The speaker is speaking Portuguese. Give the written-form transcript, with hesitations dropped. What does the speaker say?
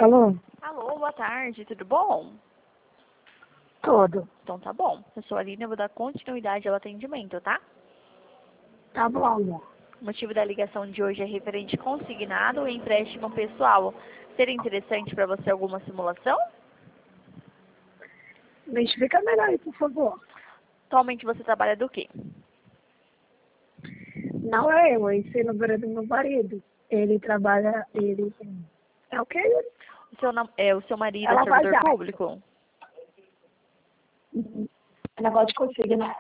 Alô? Alô, boa tarde, tudo bom? Tudo. Então tá bom. Eu sou a Aline, eu vou dar continuidade ao atendimento, tá? Tá bom, amor. O motivo da ligação de hoje é referente consignado e empréstimo pessoal. Seria interessante para você alguma simulação? Me explica melhor aí, por favor. Atualmente você trabalha do quê? Não é eu ensino para do meu marido. Ele trabalha, ele... É o quê? O seu marido é Ela vai servidor já. público? Negócio de consigna.